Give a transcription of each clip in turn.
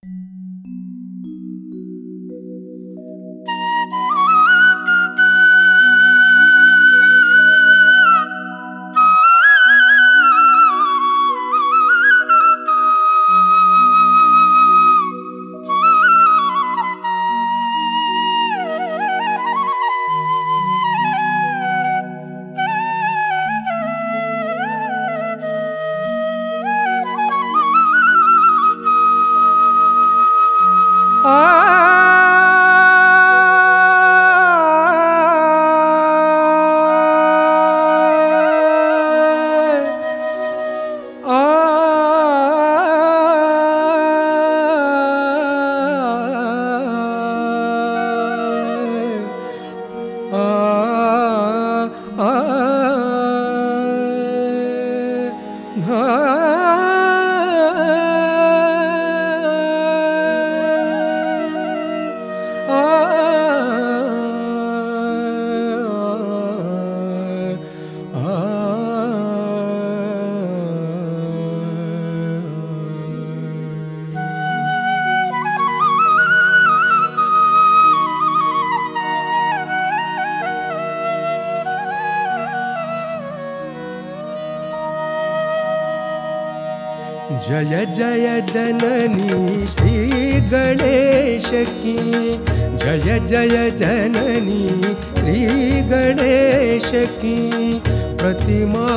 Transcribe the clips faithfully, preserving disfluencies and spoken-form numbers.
जय जय जननी श्री गणेश की, जय जय जननी श्री गणेश की। प्रतिमा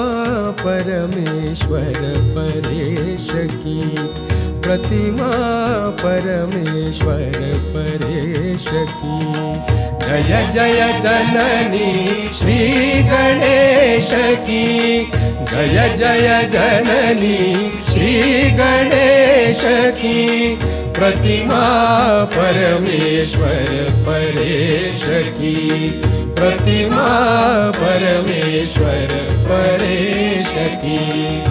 परमेश्वर परेश की, प्रतिमा परमेश्वर परेश की। जय जय जननी श्री गणेश की, जय जय जननी श्री गणेश की। प्रतिमा परमेश्वर परेश की, प्रतिमा परमेश्वर परेश की।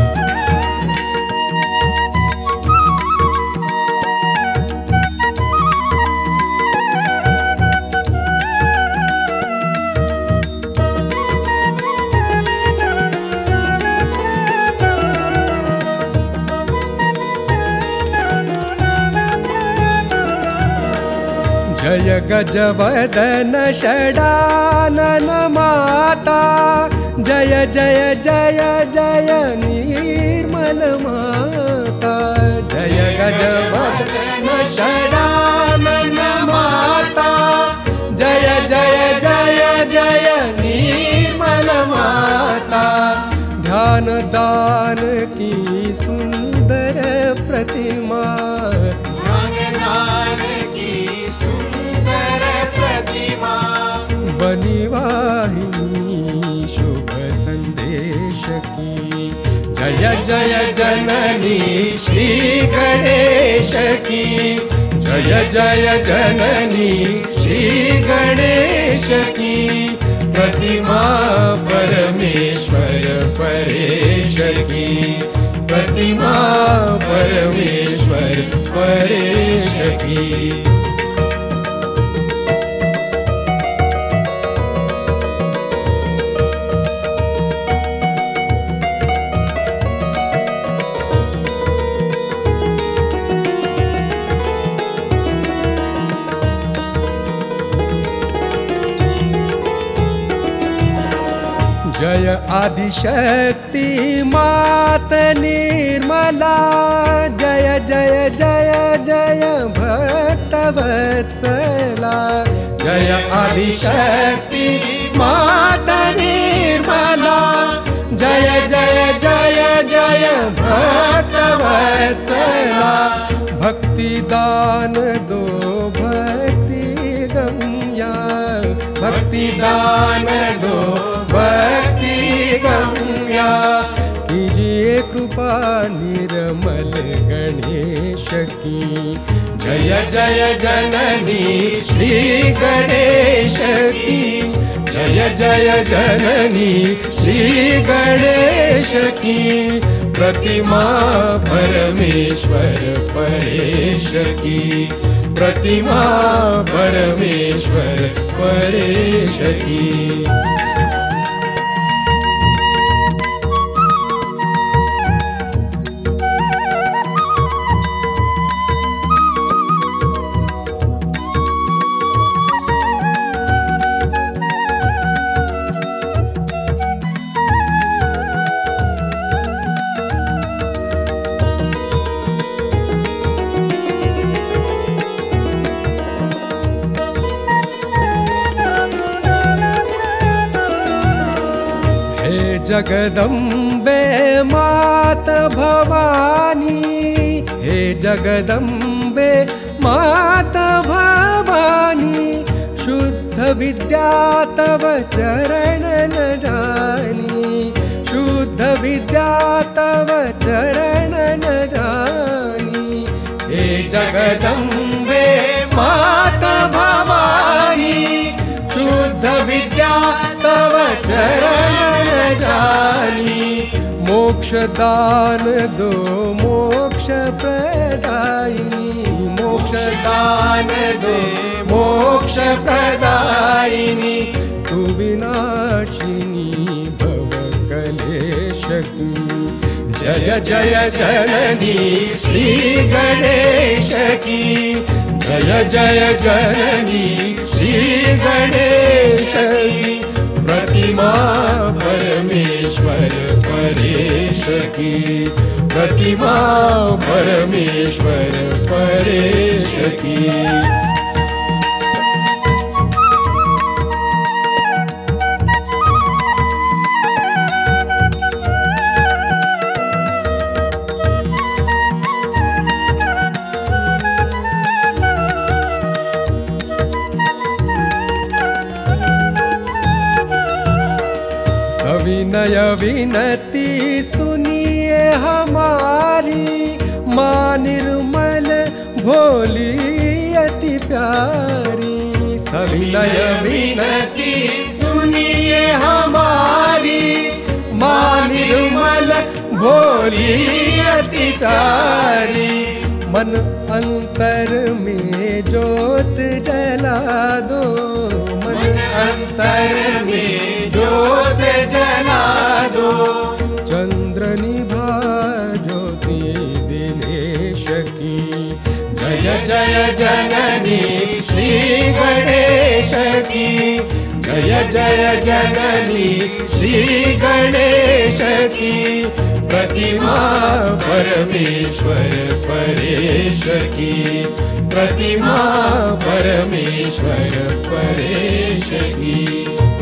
जय गजवदन षडानन माता, जय जय जय जय निर्मल माता। जय गजवदन षडानन माता, जय जय जय जय निर्मल माता। ध्यान दान की सुंदर प्रतिमा, बनी वाहिनी शुभ संदेश की। जय जय जननी श्री गणेश की, जय जय जननी श्री गणेश की। प्रतिमा परमेश्वर परेश की, प्रतिमा परमेश्वर परेश की। जय आदिशक्ति मात निर्मला, जय जय जय जय भक्तवत्सला। जय आदिशक्ति मात निर्मला, जय जय जय जय भक्तवत्सला। भक्ति दान दो भक्ति गम्या, भक्ति दान दो भक्ति गम्या। कीजिए कृपा निर्मल गणेश की। जय जय जननी श्री गणेश की, जय जय जननी श्री गणेश की। प्रतिमा परमेश्वर परेश की, प्रतिमा परमेश्वर परेश की। जगदम्बे मात भवानी, हे जगदम्बे मात भवानी, शुद्ध विद्या तव चरण न जानी, शुद्ध विद्या तव चरण न जानी। हे जगदम्बे मात भवानी, शुद्ध विद्या तव चरण न जानी। मोक्ष दान दो मोक्ष प्रदायिनी, मोक्ष दान दो मोक्ष प्रदायिनी, तू विनाशिनी भव कलेश की। जय जय जननी श्री गणेश की, जय जय जननी श्री गणेश की। प्रतिमा परमेश्वर परेश की, प्रतिमा परमेश्वर परेश की। सविनय विनती सुनिए हमारी, माँ निर्मल भोली अति प्यारी। सविनय विनती सुनिए हमारी, माँ निर्मल भोली अति प्यारी। मन अंतर में ज्योत जला दो, मन अंतर में ज्योत जला दो। चंद्र निभा ज्योति दिनेश की, जय जय जननी श्री गणेश की, जय जय जननी श्री गणेश की। प्रतिमा परमेश्वर परेश की, प्रतिमा परमेश्वर परेश की।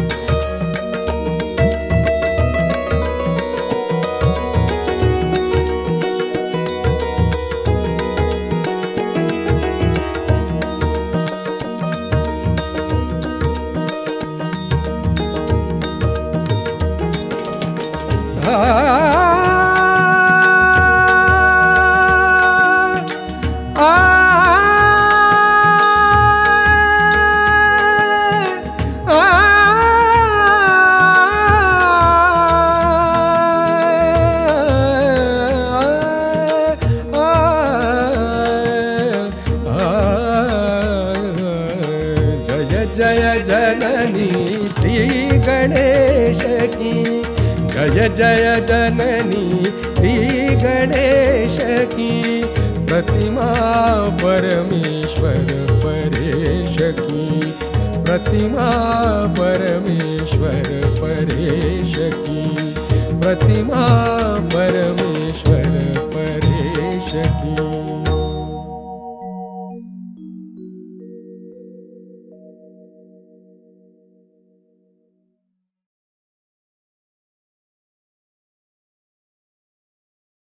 जय जननी श्री गणेश की, जय जय जननी श्री गणेश की। प्रतिमा परमेश्वर परेश की, प्रतिमा परमेश्वर परेश की, प्रतिमा परमेश्वर